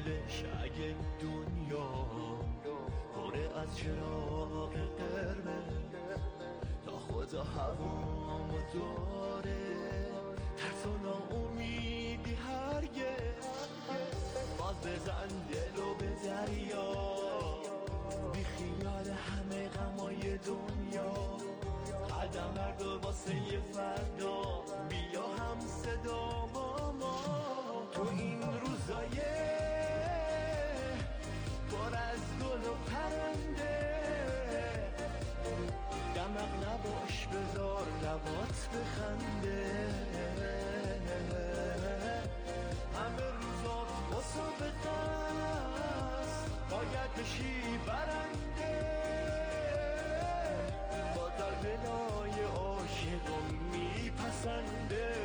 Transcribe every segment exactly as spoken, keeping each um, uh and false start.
دلش اگه دنیا پره از چراغ قرمز تا خدا هوامو داره ترس و ناامیدی هرگز باز بزن دلو به دریا بی خیال همه غمای دنیا قدم بردار واسه یه فردا بیا هم صدا ماما تو این روزای پر از گل و پرنده دمق نباش بذار لبات بخنده همه روزات مسابقه است باید بشی برنده با در بلای عاشقم میپسنده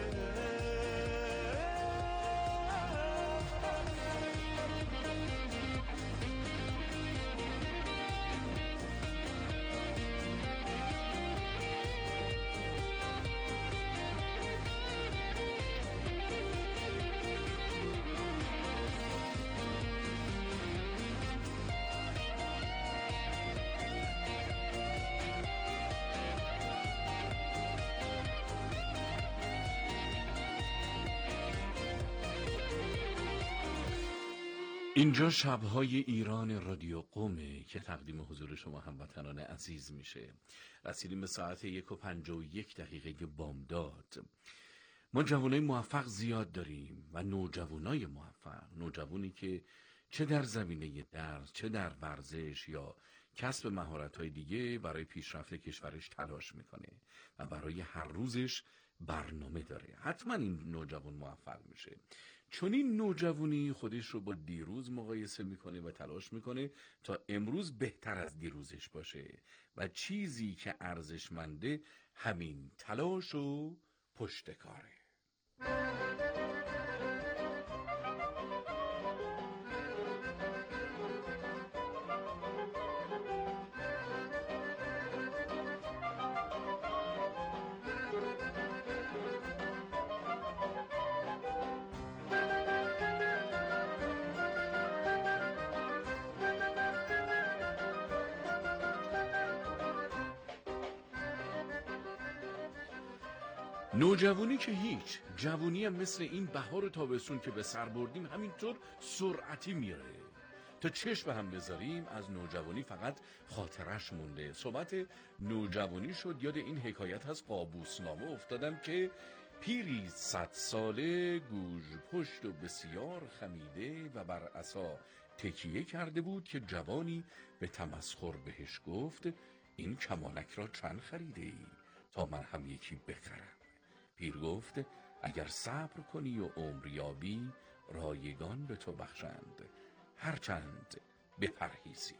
اینجا شب‌های ایران رادیو قومه که تقدیم حضور شما هموطنان عزیز میشه. رسیدیم به ساعت یک و پنجاه و یک دقیقه بامداد. ما جوانای موفق زیاد داریم و نوجوانای موفق، نوجوانی که چه در زمینه درس، چه در ورزش یا کسب مهارت‌های دیگه برای پیشرفت کشورش تلاش میکنه و برای هر روزش برنامه داره. حتما این نوجوان موفق میشه، چون این نوجوانی خودش رو با دیروز مقایسه میکنه و تلاش میکنه تا امروز بهتر از دیروزش باشه و چیزی که ارزشمنده همین تلاش و پشتکاره. نوجوانی که هیچ، جوونی هم مثل این بهار و تابستون که به سر بردیم همینطور سرعتی میره. تا چشم هم بذاریم از نوجوانی فقط خاطرش مونده. صحبت نوجوانی شد، یاد این حکایت از قابوسنامه افتادم که پیری صد ساله گوژ پشت و بسیار خمیده و بر عصا تکیه کرده بود که جوانی به تمسخر بهش گفت این کمانک را چند خریده ای تا من هم یکی بخرم. پیر گفت اگر صبر کنی و عمر یابی رایگان به تو بخشند هرچند بپرهیزی.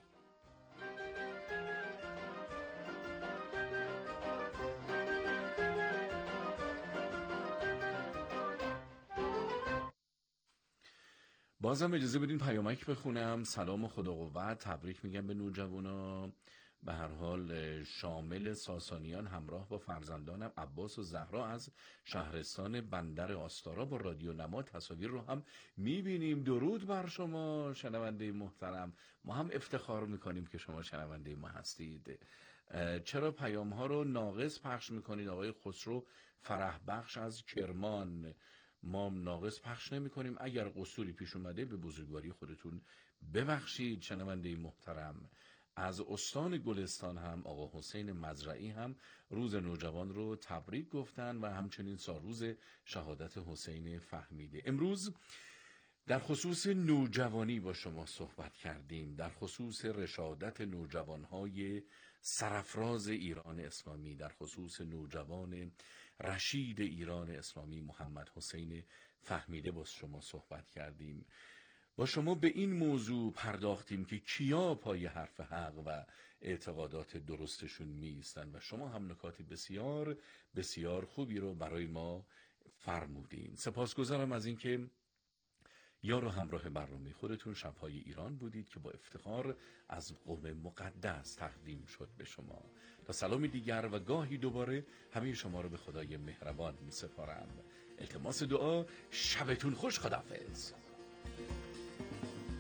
بازم اجازه بدین پیامک بخونم. سلام و خدا قوت، تبریک میگم به نوجوانا. به هر حال شامل ساسانیان همراه با فرزندانم عباس و زهرا از شهرستان بندر آستارا با رادیو نما تصاویر رو هم میبینیم. درود بر شما شنونده محترم، ما هم افتخار میکنیم که شما شنونده ما هستید. چرا پیام ها رو ناقص پخش میکنید؟ آقای خسرو فرح بخش از کرمان، ما ناقص پخش نمی کنیم، اگر قصوری پیش اومده به بزرگواری خودتون ببخشید. شنونده محترم از استان گلستان هم آقا حسین مزرعی هم روز نوجوان رو تبریک گفتن و همچنین سالروز شهادت حسین فهمیده. امروز در خصوص نوجوانی با شما صحبت کردیم، در خصوص رشادت نوجوانهای سرافراز ایران اسلامی، در خصوص نوجوان رشید ایران اسلامی محمد حسین فهمیده با شما صحبت کردیم. با شما به این موضوع پرداختیم که کیا پای حرف حق و اعتقادات درستشون می ایستن و شما هم نکات بسیار بسیار خوبی رو برای ما فرمودین. سپاسگزارم از اینکه یار و همراه برنامه خودتون شب‌های ایران بودید که با افتخار از قوم مقدس تقدیم شد به شما. تا سلامی دیگر و گاهی دوباره همه شما رو به خدای مهربان می سپارم. التماس دعا، شبتون خوش، خداحافظ.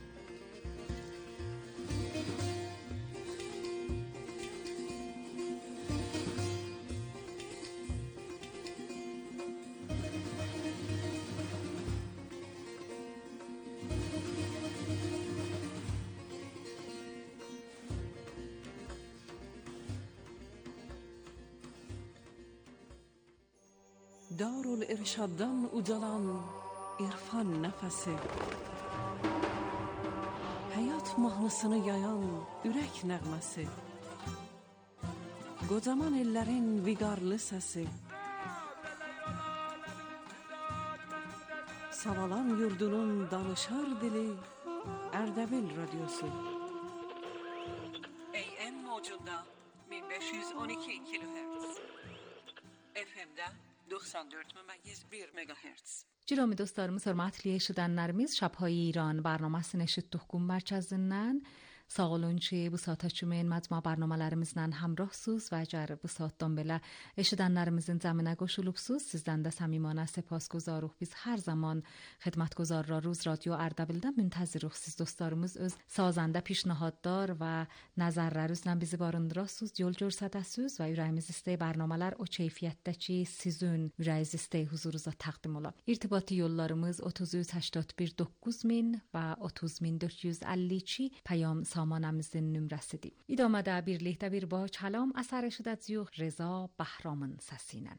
Darul-Irshaddan ucalan irfan nəfəsi, həyat mahnısını yayan ürək nəğməsi, qocaman ellərin viqarlı səsi, Savalan yurdunun danışar dili, Ərdəbil radyosu. A M mocunda bin beş yüz on iki kilohertz, F M'də doksan dört ممیز bir megahertz. Cürami dostlarımız, hörmətli eşidənlərimiz, Şabhay İran برنامه‌sini eşitdikdən mərkəzindən sağ olun ki, bu saat üçün məcmua برنامələrimizlə həmrahsınız və əgər bu saatdan belə eşidənlərimizin cəminə qoşulubsuz, sizdən də səmimanə səpasguzarıq. Biz hər zaman xidmətguzarlarız Radyo Ərdəbildə, müntəzirik siz dostlarımız öz sazəndə پیشنهادlar və nəzərlərinizlə bizi barındırasınız, yol göstərəsiniz və ürəyimiz istəyi برنامه‌lər o keyfiyyətdə ki, sizin ürəyiniz istəyi huzurunuza təqdim ola. İrtibati yollarımız otuz üç هشتاد bir doqquz min və otuz min dörd yüz əlli iki پیام سامانمizin nömrəsidir. İdamədə birlikdə bir با کلام əsər eşidəcəyik Reza Bahramın səsi ilə.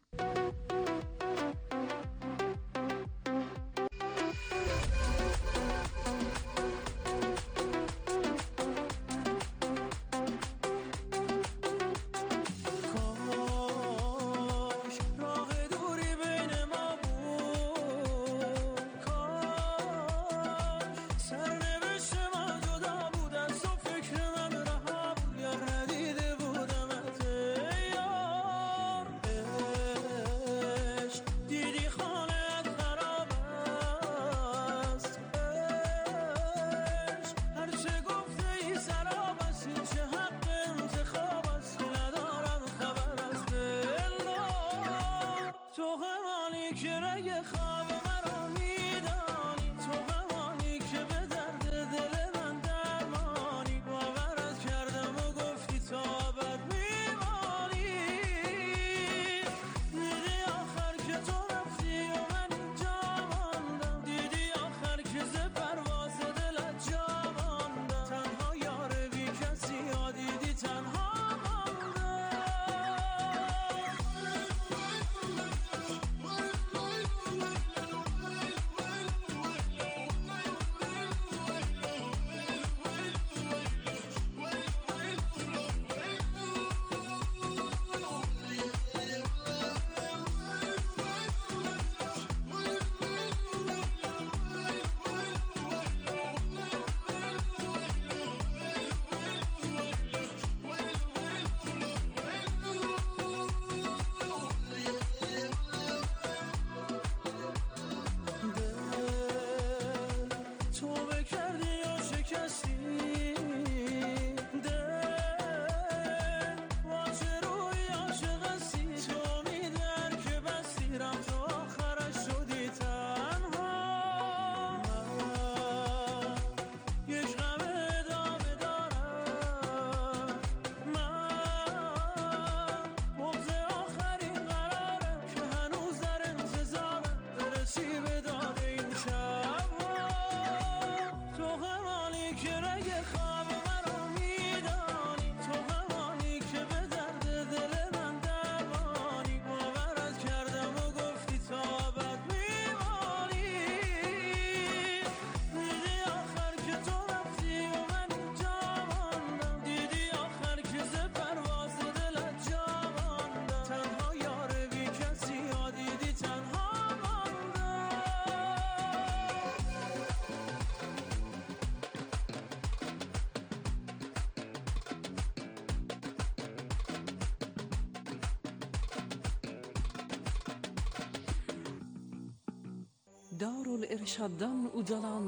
Darul-Irshaddan ucalan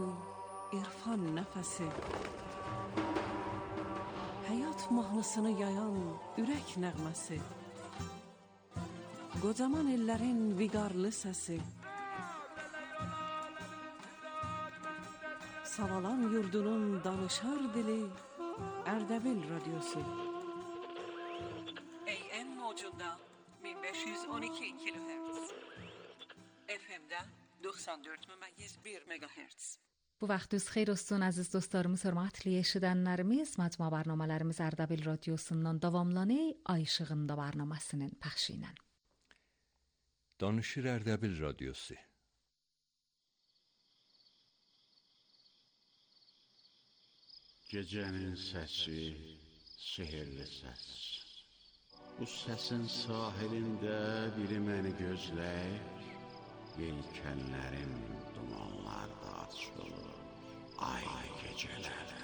irfan nəfəsi, həyat mahnısını yayan ürək nəğməsi, qocaman ellərin viqarlı səsi, Savalan yurdunun danışar dili, Ərdəbil radyosu. A M mocunda bin beş yüz on iki kilohertz, F M'də doksan dört ممیز bir megahertz. Bu vaxtınız xeyir olsun əziz dostlarımız, hörmətli eşidənlərimiz. Məcmua proqramlarımız Ərdəbil radiosundan davamlanır, Ay işığında proqramının pəxşi ilə. Danışır Erdebil Radyosu. Gecənin səsi, sehirli səs. Bu səsin sahilində biri məni gözləyir. Yelkənlərim dumanlarda açılır, ay gecələrdə.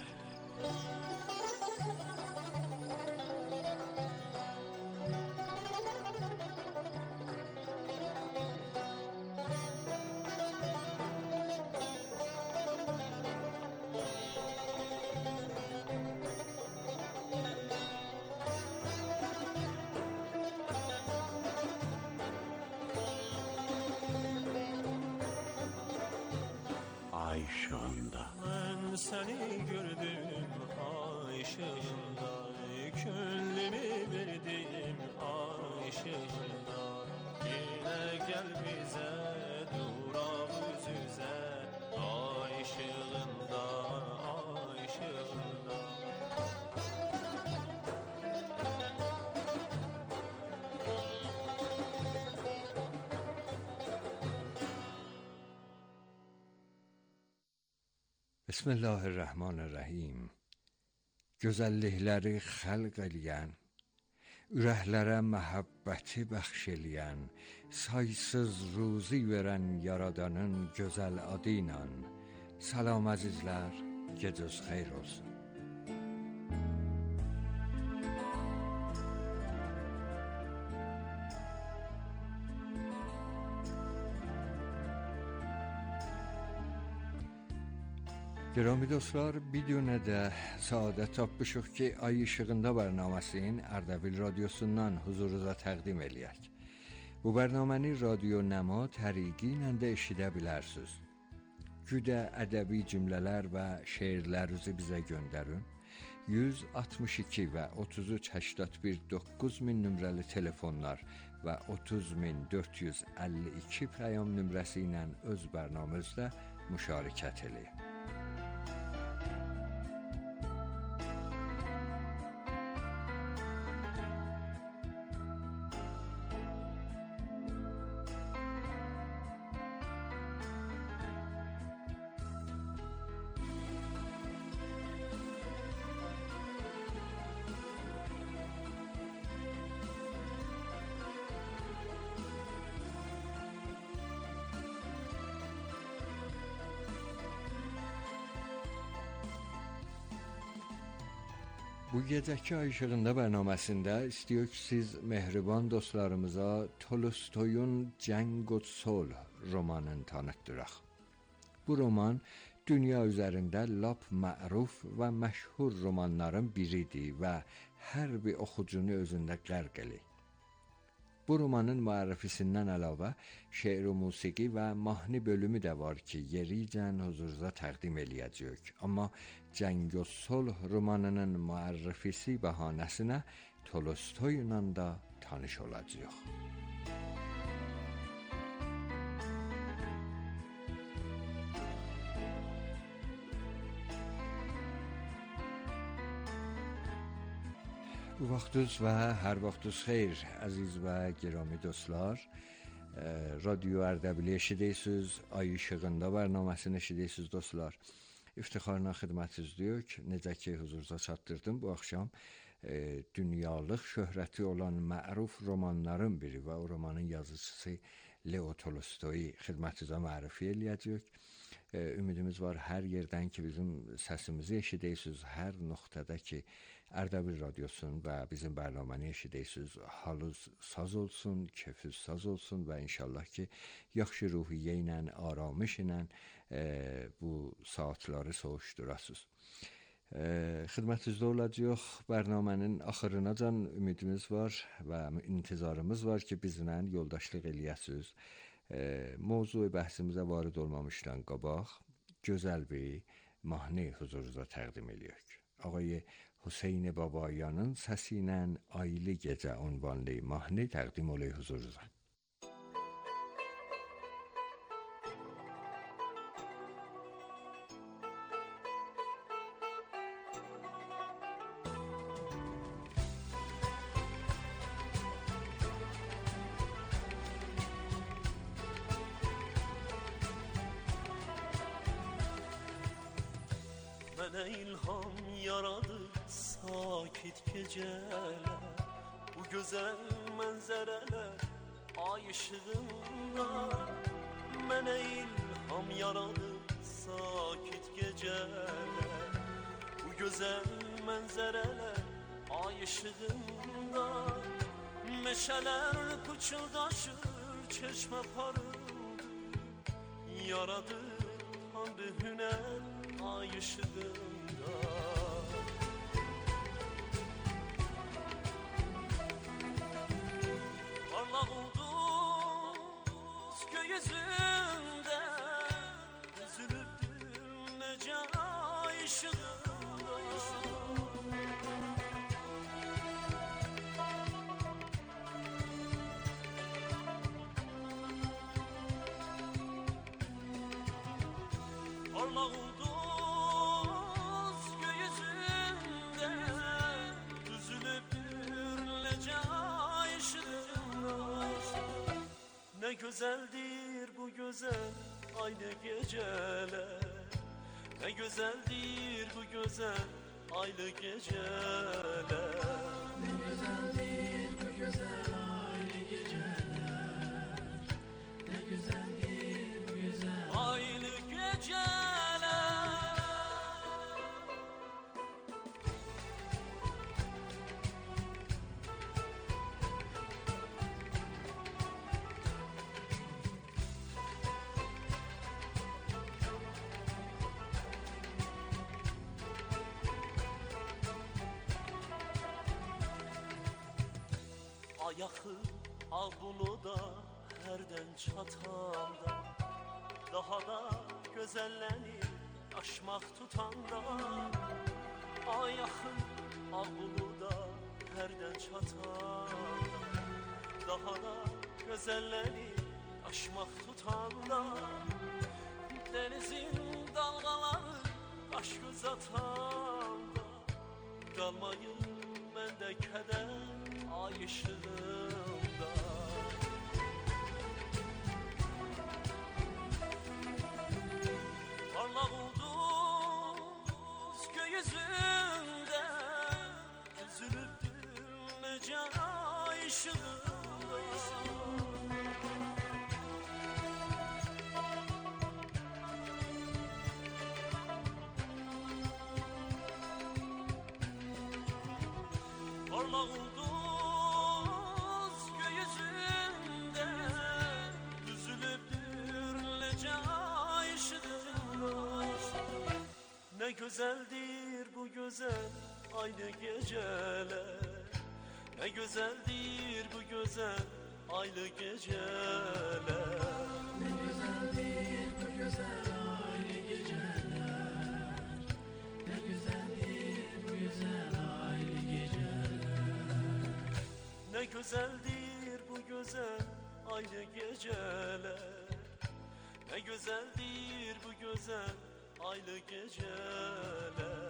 Ay ışığında Ben seni gördüm ay ışığında, gönlümü verdim ay ışığında. Yine gel bize durak yüz yüze, ay ışığında, ay ışığında. Bismillahirrahmanirrahim. Gözəllikləri xəlq eləyən, ürəklərə məhəbbəti bəxş eləyən, saysız ruzi verən yaradanın gözəl adı ilə. Salam əzizlər, gecəniz xeyir olsun. Geraمی dostlar, بدون ده سعادت tapmışıq ki, Ay İşığında bərnaməsinin Ərdəbil radyosundan huzurunuza təqdim eləyək. Bu bərnaməni Radio Nəma təriqi ilə də eşidə bilərsiniz. Güdə ədəbi cümlələr və şeirlərinizi bizə göndərin. yüz altmış iki və otuz üç səksən bir doqquz min nömrəli telefonlar və otuz min dörd yüz əlli iki pəyam nömrəsi ilə öz bərnaməmizdə müşarikət eləyin. Bu gecəki Ay İşığında bərnaməsində istəyirik ki, siz mehriban dostlarımıza Tolstoyun Cəng və Sulh romanını tanıtdıraq. Bu roman dünya üzərində lap məruf və məşhur romanların biridir və hər bir oxucunu özündə qərq eləyir. Bu romanın müəllifisindən əlavə şeir və musiqi və mahnı bölümü də var ki, yericən huzurunuza təqdim eləyəcəyik. Amma Cəng və Sulh romanının müəllifisi bəhanəsinə Tolstoy ilə də tanış olacağıq. Bu vaxtınız və hər vaxtınız xeyir, əziz və gərami dostlar. Radyo Ərdəbili eşidirsiniz, Ay İşığında bərnaməsini eşidirsiniz dostlar. İftixarla xidmətinizdəyik. Necə ki, huzurunuza çatdırdım bu axşam e, dünyalıq şöhrəti olan məruf romanların biri və o romanın yazıcısı Leo Tolstoy xidmətinizə mərifə eləyəcək. E, ümidimiz var hər yerdən ki, bizim səsimizi eşidirsiniz, hər nöqtədə ki, Ərdəbil radyosun və bizim bərnaməni eşidirsiniz, halınız saz olsun, keyfiniz saz olsun və inşallah ki, yaxşı ruhiyyə ilə, aramış ilə e, bu saatları soğuşdurasınız. E, xidmətinizdə olacaq bərnamənin axırınacan ümidimiz var və intizarımız var ki, bizlə yoldaşlıq eləyəsiniz. E, mövzu bəhsimizə varid olmamışdan qabaq gözəl bir mahnı huzurunuza təqdim eləyək. Ağay Hüseyn Babayanın səsi ilə Aylı Gecə ünvanlı mahnı təqdim olay huzurunuza. Mənə ilham yaradı sakit geceler, bu güzel mənzərələr ay ışığında. Mənə ilham yaradı sakit geceler, bu güzel mənzərələr ay ışığında. Meşələr pıçıldaşır, çeşmə parıldı, yaradı Tanrı hünər ay ışığında. Parlaq ulduz gökyüzündə düzülübdür necə ay ışığında. Parlaq ulduz gökyüzündə düzülübdür necə ay ışığında. Ne güzeldir bu güzel aylı geceler, ne güzeldir bu güzel aylı geceler. Ne güzeldir bu güzel aylı geceler, ne güzeldir bu güzel aylı geceler. Ayağı Ağbulu'da herden çatanda, daha da gözellenir aşmaq tutanda. Ayağı Ağbulu'da herden çatanda, daha da gözellenir aşmaq tutanda. Denizin dalgaları aş göz atanda, kalmayın bende keder ay ışığında. Parlaq ulduz gökyüzündə düzülübdür necə ay ışığında. Parlaq ulduz gökyüzündə düzülübdür necə ay ışığında. Ne güzeldir bu güzel aylı geceler, ne güzeldir bu güzel aylı geceler. Ne güzeldir bu güzel aylı geceler, ne güzeldir bu güzel aylı geceler. Ne güzeldir bu güzel aylı geceler, ne güzeldir bu güzel aylı geceler.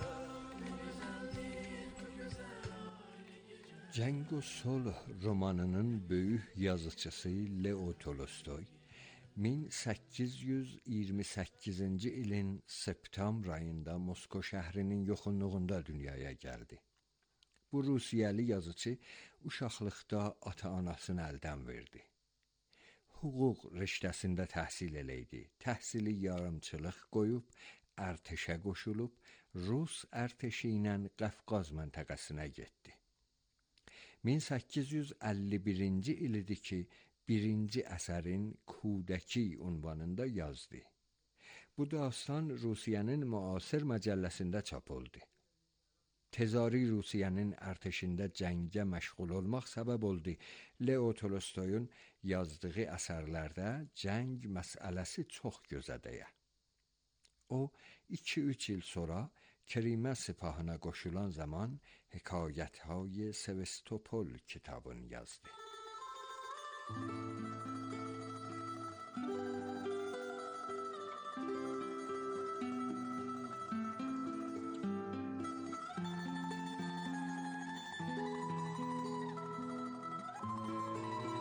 Cenk و Sulh romanının böyük yazıcısı Leo Tolstoy min səkkiz yüz iyirmi səkkizinci ilin septembr ayında Moskva şəhrinin yaxınlığında dünyaya gəldi. Bu Rusiyalı yazıcı uşaqlıqda ata-anasını əldən verdi. Hüquq riştəsində təhsil eləydi. Təhsili yarımçılıq qoyub ərtəşə qoşulub Rus ərtəşi ilə Qafqaz məntəqəsinə getdi. min səkkiz yüz əlli birinci il idi ki, birinci əsərin Kudəki unvanında yazdı. Bu dastan Rusiyanın müasir məcəlləsində çap oldu. Tezari Rusiyanın ərtəşində cəngə məşğul olmaq səbəb oldu. Leo Tolstoyun yazdığı əsərlərdə cəng məsələsi çox gözədəyə. O, iki üç il sonra Kerimə sipahına qoşulan zaman Hekayətهای Sevastopol kitabını yazdı.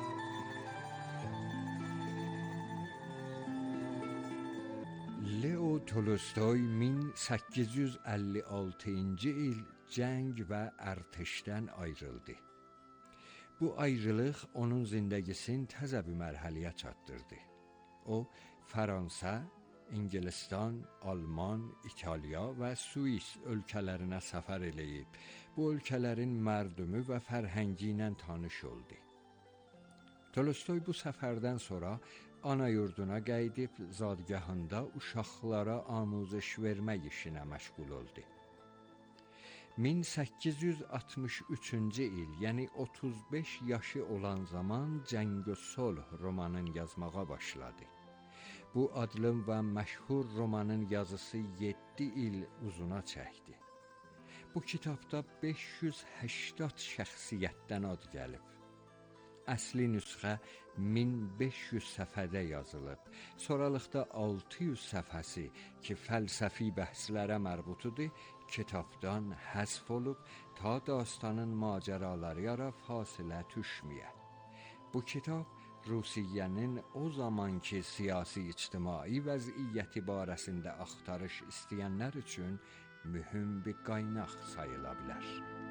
Leo Leo Tolstoy min səkkiz yüz əlli altıncı il cəng və ərtəşdən ayrıldı. Bu ayrılıq onun zindəgisini təzə bir mərhələyə çatdırdı. O, Fransa, İngilistان, Alman, İtaliya və Suis ölkələrinə səfər eləyib, bu ölkələrin mərdümü və fərhəngi ilə tanış oldu. Tolstoy bu səfərdən sonra ana yurduna qayıdıb zadgahında uşaqlara amuzəş vermək işinə məşğul oldu. min səkkiz yüz altmış üçüncü il, yəni otuz beş yaşı olan zaman Cəng və Sulh romanını yazmağa başladı. Bu adlı və məşhur romanın yazısı yeddi il uzuna çəkdi. Bu kitabda beş yüz səksən şəxsiyyətdən ad gəlib. Əsli nüsxə min beş yüz səfədə yazılıb. Sonralıqda altı yüz səfəsi ki, fəlsəfi bəhslərə mərbutudur, kitabdan həzf olub ta dastanın macəraları ara fasilə düşməyə. Bu kitab Rusiyanın o zamanki siyasi-ictimai vəziyyəti barəsində axtarış istəyənlər üçün mühüm bir qaynaq sayıla bilər.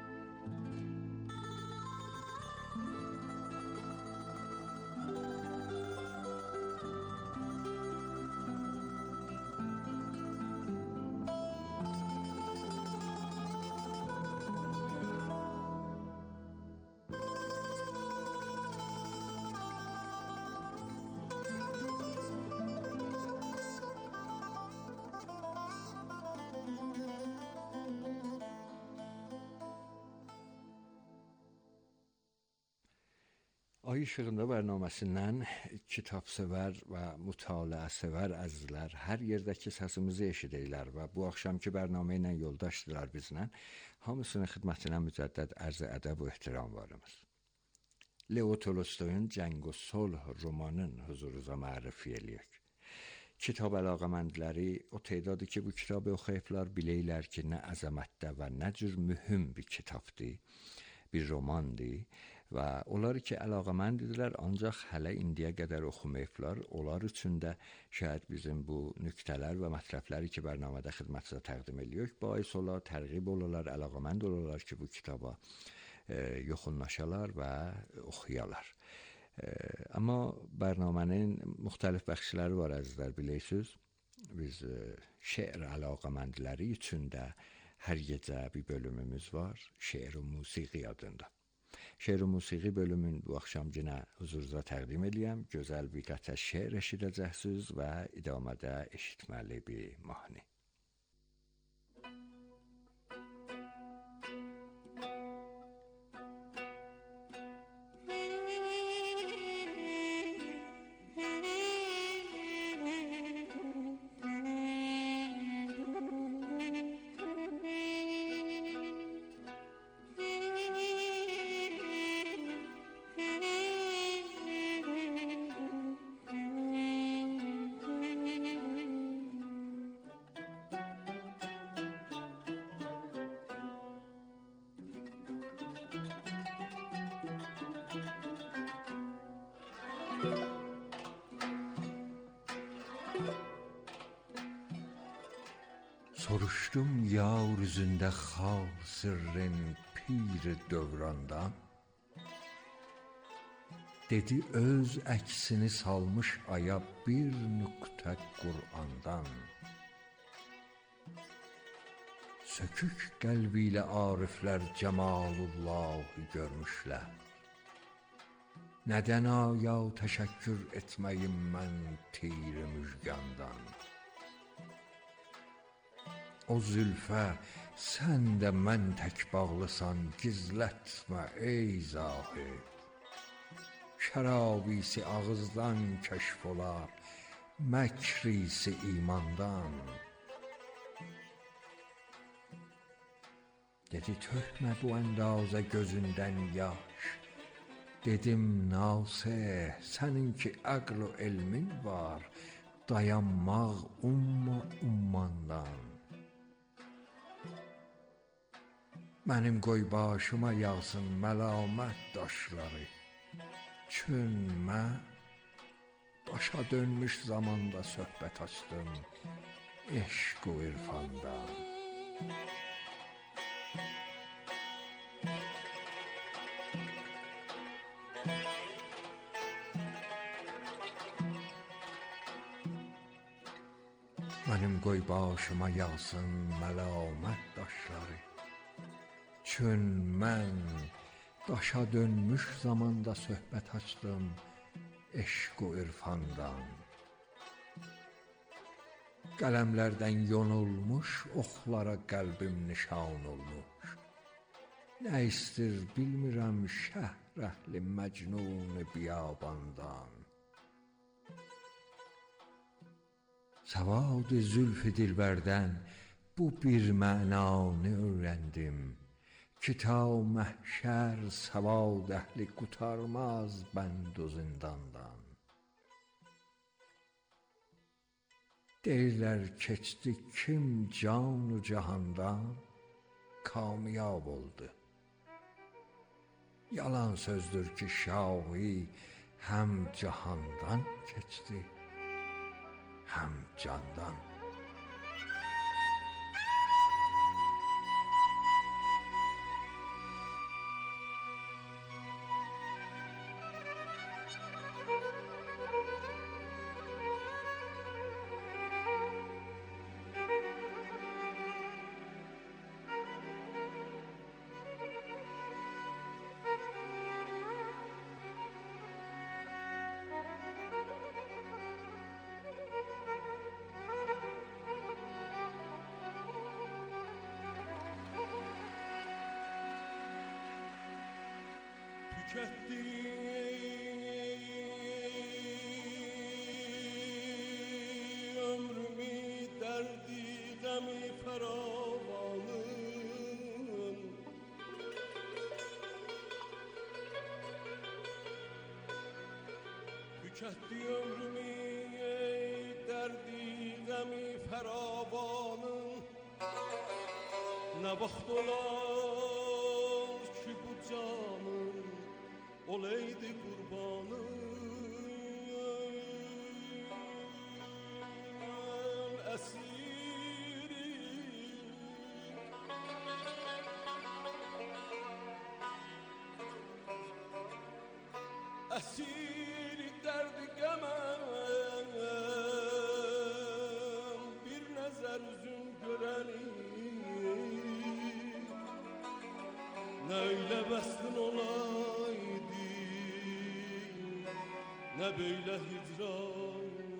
Ay İşığında bərnaməsindən kitabsevər və mütaliəsevər əzizlər hər yerdəki səsimizi eşidirlər və bu axşamki bərnamə ilə yoldaşdılar bizlə. Hamısının xidmətinə mücəddəd ərz ədəb və ehtiram varımız. Leo Tolstoyun Cəng və Sulh romanının huzurunuza mərifə eləyək. Kitab əlaqəməndləri o tədadı ki, bu kitabı oxuyublar biləylər ki, nə əzəmətdə və nə cür mühüm bir kitabdır, bir romandır. Və onlar ki, əlaqəməndirlər, ancaq hələ indiyə qədər oxumayıblar. Onlar üçün də şayad bizim bu nüqtələr və mətləbləri ki, bərnamədə xidmətinizə təqdim edirik, bais olar, tərğib olarlar, əlaqəmənd olarlar ki, bu kitaba e, yoxunlaşalar və oxuyalar. E, amma bərnamənin müxtəlif bəxşləri var, əzizlər, bilirsiniz. Biz e, şeir əlaqəməndləri üçün də hər gecə bir bölümümüz var, şeir və musiqi adında. Şeir və musiqi bölümün bu axşam yenə huzurunuza təqdim edəyəm. Gözəl bir qətrə şeir eşidəcəksiniz və idamədə eşitməli bir mahnı. Soruşdum yar üzündə xal sırrın pir dövrandan. Dedi öz əksini salmış aya bir nüqtə Qur'andan. Sökük qəlbi ilə ariflər cəmalullahı görmüşlər. Nədən aya təşəkkür etməyim mən tir müjgandan. O zülfə sən də mən tək bağlısan, gizlətmə ey zahid. Şərabisi ağızdan kəşf olar, məkrisi imandan. Dedi tökmə bu əndazə gözündən yaş. Dedim nasih, səninki əql və elmin var, dayanmaq umma ummandan. Mənim qoy başıma yağsın məlamət daşları. Çün mən başa dönmüş zamanda söhbət açdım. عشق و عرفاندان. Mənim qoy başıma yağsın məlamət daşları, çün mən daşa dönmüş zamanda söhbət açdım eşq u irfandan. Qələmlərdən yonulmuş oxlara qəlbim nişan olmuş. Nə istir bilmirəm şəhr əhli məcnun biyabandan. Savad zülf dilbərdən bu bir mənanı öyrəndim ki ta məhşər savad əhli qurtarmaz bənd o zindandan. Deyirlər keçdi kim can-u cahandan kamyab oldu. Yalan sözdür ki şahi həm cahandan keçdi, həm candan. Tüketti ömrümü derdi gemi feravanın. Tüketti ömrümü derdi gemi feravanın. Ne baxt olar ki bu canın olaydı kurbanım. Esiri esiri derdi gemem bir nezer üzüm göreni. Ne öyle beslin olaydı, ne böyle hicran.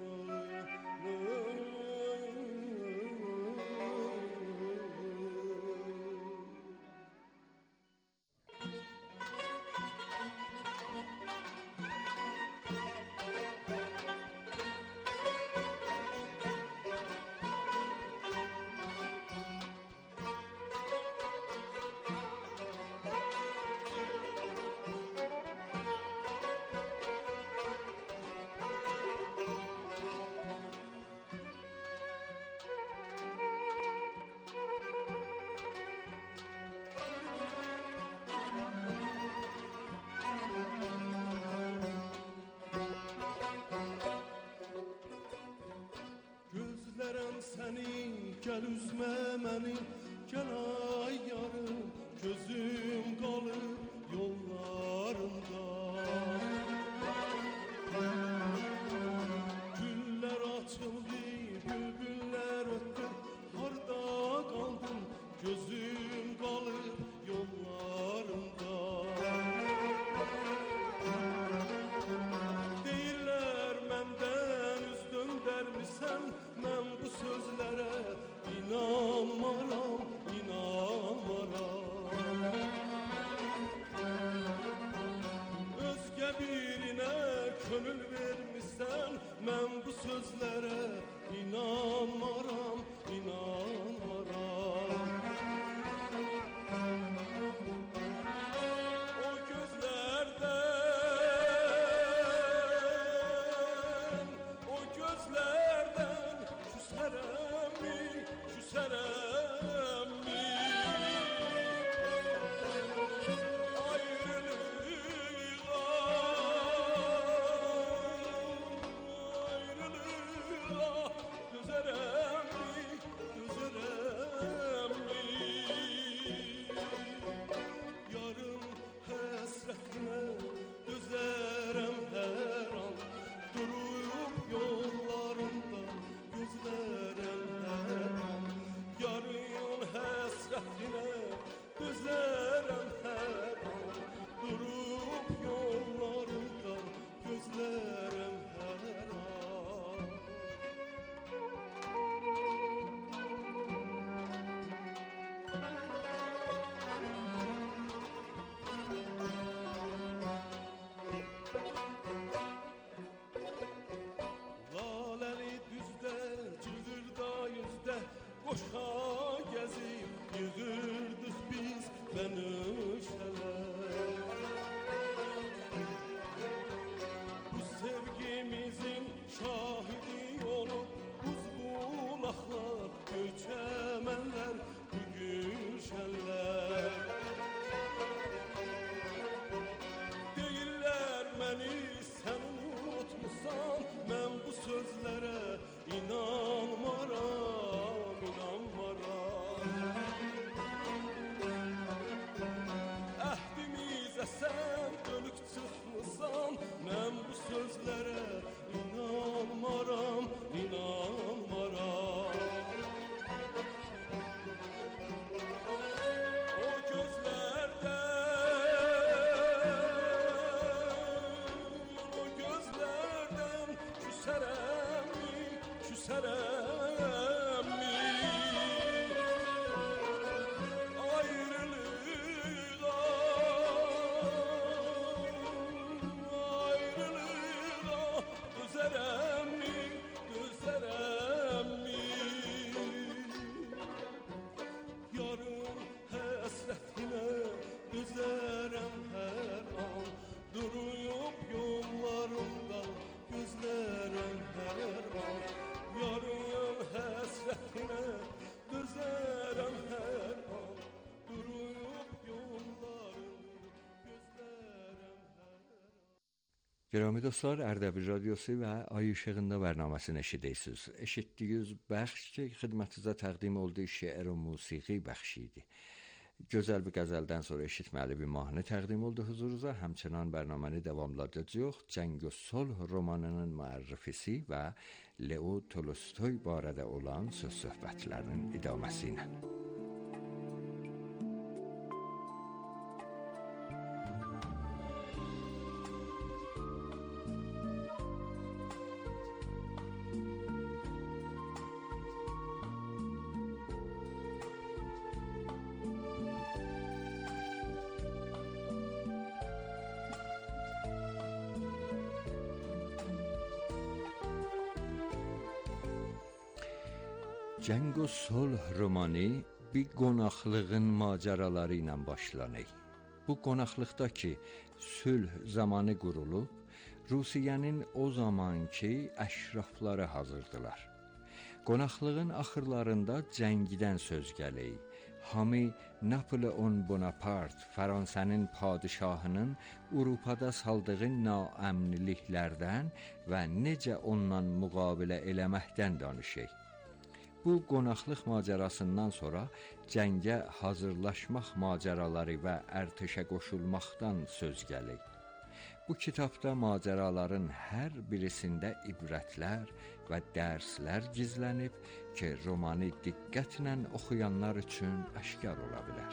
Gözlerim seni, gel üzme beni, gel ay yarım, gözüm kalıp yollarında. Güller açıldı, bülbüller öttü, harda kaldım, gözüm kalıp yollarında. Deyirlər məndən üz döndərmisən, mən bu sözlərə inanmaram, inanmaram. Özgə birinə könül vermisən, mən bu sözlərə inanmaram, inanmaram. O gözlərdən, o gözlərdən küsərəm mi, küsərəm mi? Ayrılığa, ayrılığa dözərəm mi, Əhdimizə sən dönük çıxmısan, mən bu sözlərə inanmaram, inanmaram. O gözlərdən, o gözlərdən küsərəmmi, küsərəmmi? Ayrılığa, ayrılığa dözərəmmi, dözərəmmi? Yarın həsrətinə dözərəm hər an, duruyub yollarımda gözlərəm hər an. Yarın həsrətinə dözərəm hər an, duruyub yollarımda gözlərəm hər an. گرامی دوستان، اردبیل رادیوسی و آی işığında برنامesini eşidirsiniz. Eşitdiyiniz bəxş ki, xidmətinizə təqdim olduğu şeir və musiqi bəxşi idi. Gözəl bir qəzəldən sonra eşitməli bir mahnı təqdim oldu huzurunuza. Həmçinin bərnaməni davamladacağıq. Cəng və Sulh romanının müəllifisi və Leo Tolstoy barədə olan söz söhbətlərinin idaməsi ilə. Cəng və Sulh romanı bir qonaqlığın macəraları ilə başlanır. Bu qonaqlıqda ki, sülh zamanı qurulub, Rusiyanın o zamanki əşrafları hazırdılar. Qonaqlığın axırlarında cəngdən söz gəlir. Hamı Napoleon Bonaparte, Fransanın padişahının Avropada saldığı naəmniliklərdən və necə ondan müqabilə eləməkdən danışır. Bu qonaqlıq macərasından sonra cəngə hazırlaşmaq macəraları və ərtəşə qoşulmaqdan söz gəlir. Bu kitabda macəraların hər birisində ibrətlər və dərslər gizlənib ki, romanı diqqətlə oxuyanlar üçün aşkar ola bilər.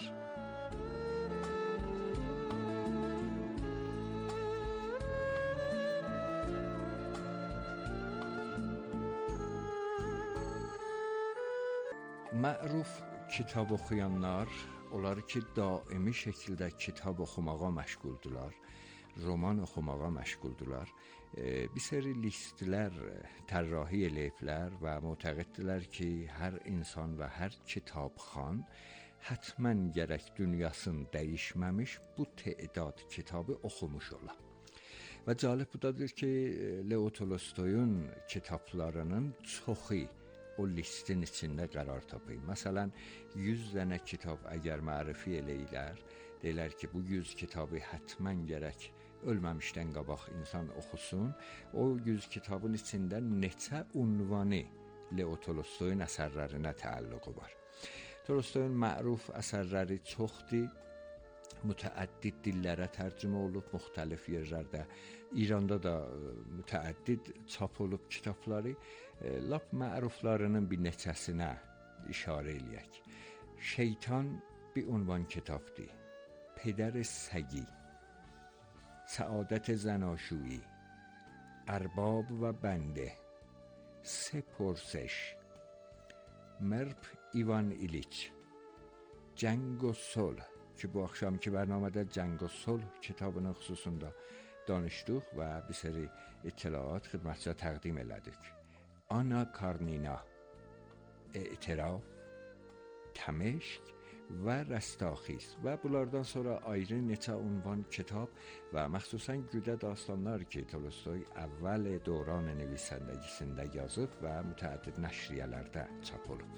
Məruf kitab oxuyanlar, onlar ki, daimi şəkildə kitab oxumağa məşğuldular, roman oxumağa məşğuldular. E, bir seri listlər tərrahi eləyiblər və mütəqiddirlər ki, hər insan və hər kitabxan hətmən gərək dünyasını dəyişməmiş bu təedad kitabı oxumuş ola. Və cəlib budadır ki, Leo Tolstoyun kitablarının çoxu o listin içində qərar tapır. Məsələn, yüz dənə kitab əgər mərifi eləyirlər, deyirlər ki, bu yüz kitabı hətmən gərək ölməmişdən qabaq insan oxusun. O yüz kitabın içində neçə unvanı Leo Tolstoyun əsərlərinə təalluqu var. Tolstoyun məruf əsərləri çoxdur, mütəəddid dillərə tərcümə olub, müxtəlif yerlərdə, İranda da mütəəddid çap olub kitabları. Lap məruflarının bir neçəsinə işarə eləyək. Şeytan bir unvan kitabdır. Peder Səgi, Səadət Zənاشویی, Ərbab və Bəndə, Sə پرسش, Merp İvan İliç, Cəng və Sulh ki, bu axşamki bərnamədə Cəng və Sulh kitabının xüsusunda danışdıq və bir seri ittilaat xidmətçiyə təqdim elədik. Ana Karnina, Etiraf, Təməşq və Rəstaxis və bunlardan sonra ayrı neçə unvan kitab və məxsusən güdə dastanlar ki, Tolstoy əvvəl dövran nivişəndəgisində yazıb və mütəəddid nəşriyyələrdə çap olub.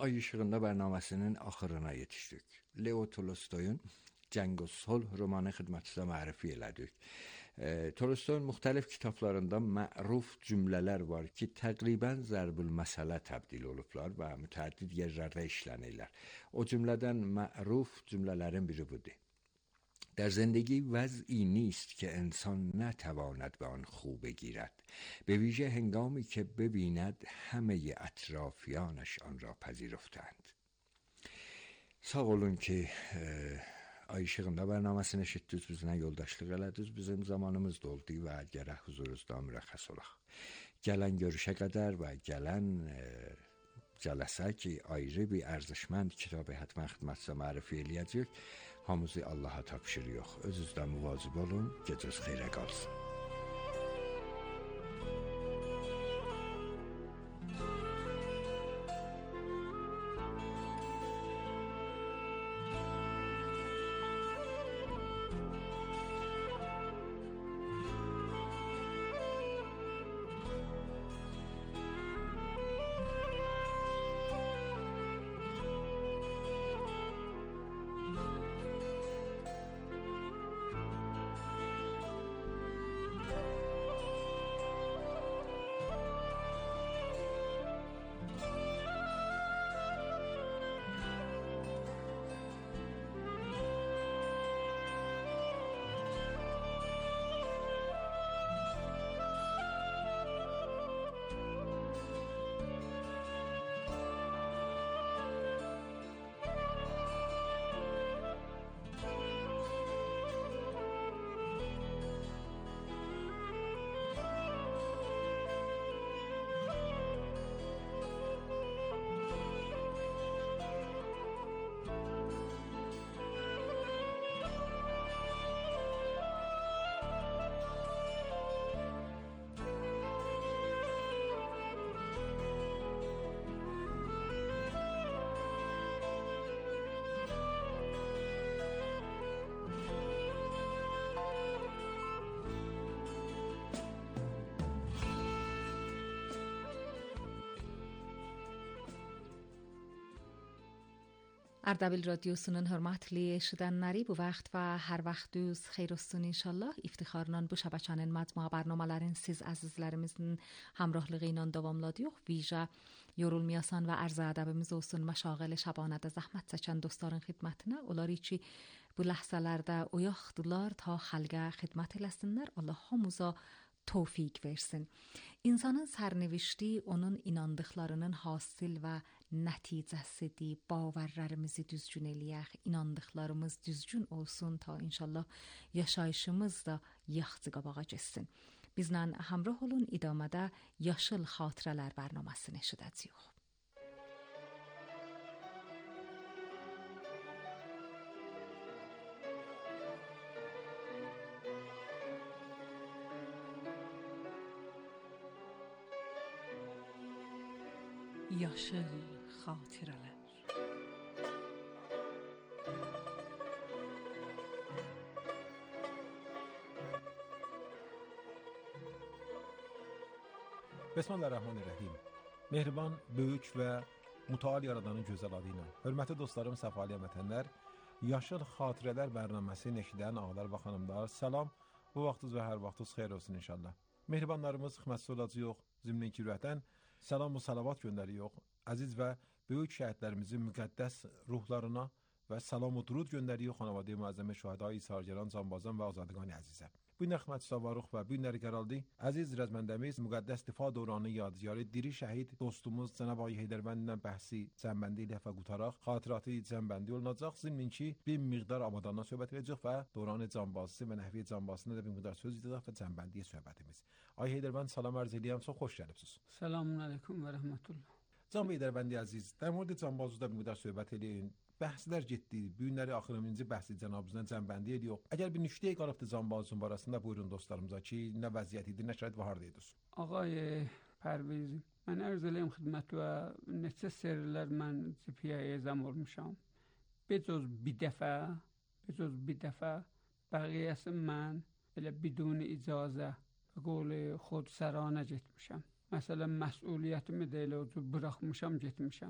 Ay İşığında bərnaməsinin axırına yetişdik. Leo Tolstoyun Cəng və Sulh romanı xidmətinizə mərifə elədik. E, Tolstoyun müxtəlif kitablarında məruf cümlələr var ki, təqribən zərbül məsələ təbdil olublar və mütəəddid yerlərdə işlənirlər. O cümlədən məruf cümlələrin biri budur. در زندگی وضعی نیست که انسان نتواند به آن خو بگیرد، به ویژه هنگامی که ببیند همه اطرافیانش آن را پذیرفتند. Sağ olun ki Ay İşığında bərnaməsini eşitdiniz, bizimlə yoldaşlıq elədiniz. Bizim zamanımız doldu və gərək huzurunuzda mürəxxəs olaq. Gələn görüşə qədər və gələn e, cələsə ki, ayrı bir ərزشمند kitabı hətmən xidmətinizə mərifə eləyəcək. Hamımızı Allaha tapşırıq. Özünüzdən müvazib olun. Gecəniz xeyrə qalsın. Ardabil Radyosu'nun hörmətli eşidənləri, bu vaxt və hər vaxtınız xeyir olsun inşallah. İftixarla bu şəbəkənin məcmua bərnamələrin siz əzizlərimizin həmrahlığı ilə davamladıq. Vicə yorulmayasan və ərz ədəbimiz olsun məşağil şəbanədə zəhmət çəkən dostların xidmətinə. Onlar ki bu ləhzələrdə oyaqdılar ta xalqa xidmət eləsinlər. Allah hamıza tövfiq versin. İnsanın sərnevişti onun inandıqlarının hasil və nəticəsidir. Bavarlarımızı düzgün eləyək, inandıqlarımız düzgün olsun ta inşallah yaşayışımız da yaxşı qabağa getsin. Bizlə həmrah olun, idamada Yaşıl Xatirələr bərnaməsini eşidəcəyik. Yaşıl xatirələr. Bismillahirrahmanirrahim. Mehriban, böyük və mütəal yaradanın gözəl adı ilə. Hörmətli dostlarım, səfali vətənlər, Yaşıl Xatirələr bərnaməsini eşidən ağalar və xanımlar, salam. Bu vaxtınız və hər vaxtınız xeyir olsun inşallah. Mehribanlarımız xidmətçi olacağıq. Zimnin kirvətən salam və salavat göndəririk. Əziz və böyük şəhidlərimizin müqəddəs ruhlarına və salam və durud göndəririk xanavadə müəzzəmə şühədai Sargəran, Canbazan və azadqani əzizə. Bu gün xidmət savarıq və bu günləri qəraldı. Əziz rəzməndəmiz müqəddəs difa dövranı yadigarı diri şəhid dostumuz Cənab Ay Heydərvəndlə bəhsi cəmbəndi ilə və qutaraq xatiratı cəmbəndi olunacaq. Zimmin ki bir miqdar abadandan söhbət edəcək və dövranı canbazısı və nəhvi canbazısına da bir miqdar söz edəcək və cəmbəndiyə söhbətimiz. Ay Heydərvənd, salam arz edirəm. Çox xoş gəlibsiniz. Selamun aleyküm və rəhmətullah. Can Heydərvəndi əziz, در مورد canbazda bir miqdar söhbət edin. Bəhslər getdi. Bu günləri axırıncı bəhsi cənabınızdan cəmbəndi edirik. Əgər bir nüştəyə qalıbdı canbazın barəsində buyurun dostlarımıza ki, nə vəziyyət idi, nə şərait və harda idiniz? Ağay Pərviz, mən ərz eləyim xidmət və neçə serlər mən cipiyyə ezam olmuşam. Becöz bir dəfə, becöz bir dəfə bəqiyyəsi mən elə bidun icazə və qol xod səranə getmişəm. Məsələn, məsuliyyətimi də elə buraxmışam, getmişəm.